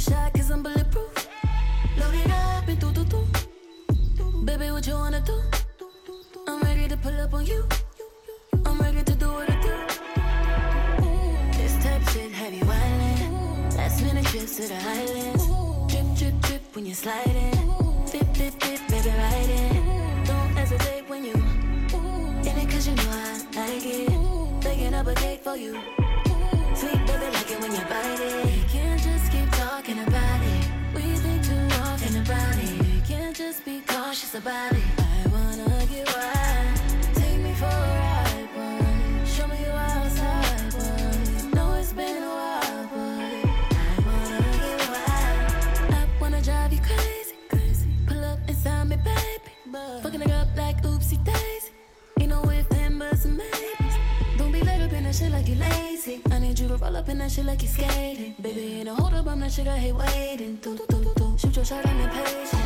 shot cause I'm bulletproof. Load it up and do. Baby, what you wanna do? I'm ready to pull up on you. I'm ready to do what I do. This type shit have you wildin'. Last minute trips to the islands. Drip when you're sliding. Dip, baby, ride it. Don't hesitate when you in it cause you know I like it. Baking up a cake for you. Sweet baby, like it when you bite it. We can't just keep talking about it. We think too often about it. We can't just be cautious about it. I wanna get wild. Take me for a ride, boy. Show me you outside, boy. Know it's been a while, boy. I wanna get wild. I wanna drive you crazy. Pull up inside me, baby. Fucking it up like oopsie daisy. Ain't no if, then, buts, and maybes. Don't be let up in that shit like you lazy. I need you to roll up in that shit like you skating. Baby, ain't no hold up, I'm that shit I hate waiting. Do. Shoot your shot, I'm impatient.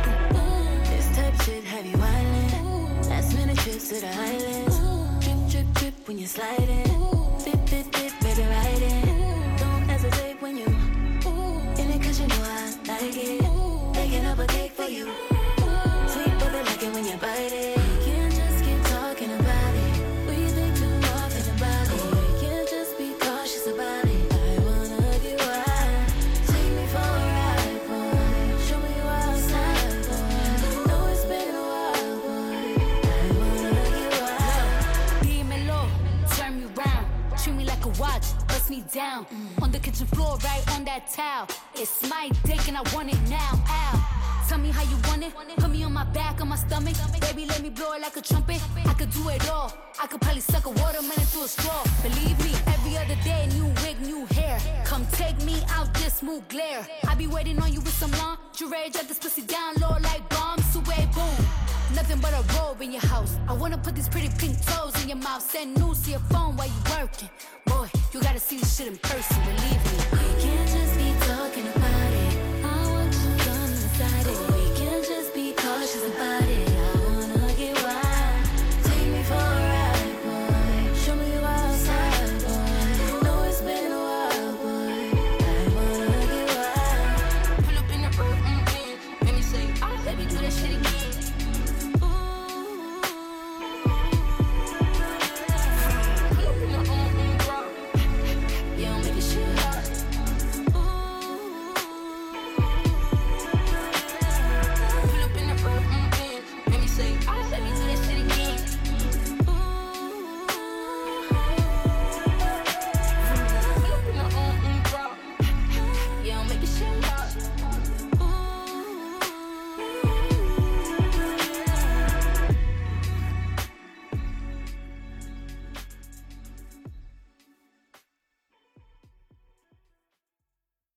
This type shit have you wildin'. Last minute trips to the islands. Drip when you're sliding. Dip, baby, ride it. Don't hesitate when you in it cause you know I like it. Baking up a cake for you. Sweet baby, like it when you bite it. We can't just keep talking about it. We think too often about it. We can't just be cautious about it. I wanna get wild. Take me for a ride, boy. Show me you outside, boy. Know it's been a while, boy. I wanna get wild. Dímelo, turn me round. Treat me like a watch, bust me down. On the kitchen floor, right on that towel. It's my dick and I want it now. Ow. Tell me how you want it. Put me on my back, on my stomach. Baby, let me blow it like a trumpet. I could do it all. I could probably suck a watermelon through a straw. Believe me, every other day, new wig, new hair. Come take me out this smooth glare. I be waiting on you with some lingerie. Drop this pussy down low like bombs. Away, boom. Nothing but a robe in your house. I wanna put these pretty pink toes in your mouth. Send news to your phone while you working. Boy, you gotta see this shit in person, believe me.